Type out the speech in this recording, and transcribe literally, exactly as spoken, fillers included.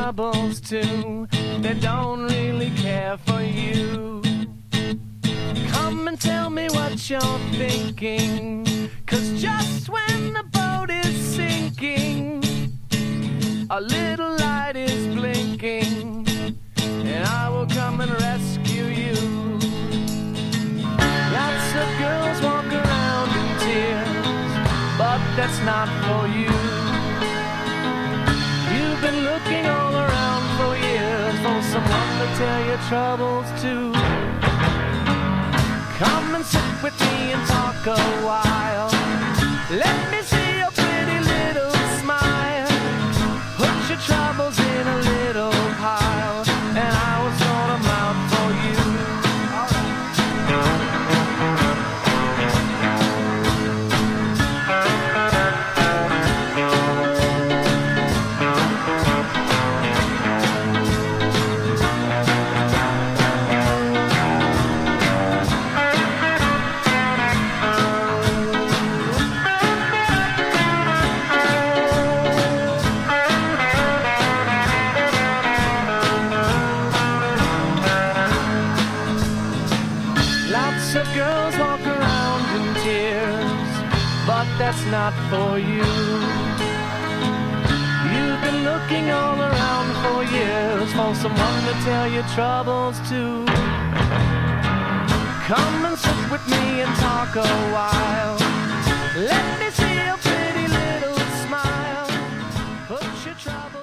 troubles too. They don't really care for you. Come and tell me what you're thinking, 'cause just when the boat is sinking, a little light is blinking, and I will come and rescue you. Lots of girls walk around in tears, but that's not for you. You've been looking all around for years for someone to tell your troubles to. Come and sit with me and talk a while. Let me see your pretty little smile. Put your troubles in a little pile, and I will sort them out for you. Lots of girls walk around in tears, but that's not for you. You've been looking all around for years for someone to tell your troubles to. Come and sit with me and talk a while. Let me see your pretty little smile. Put your troubles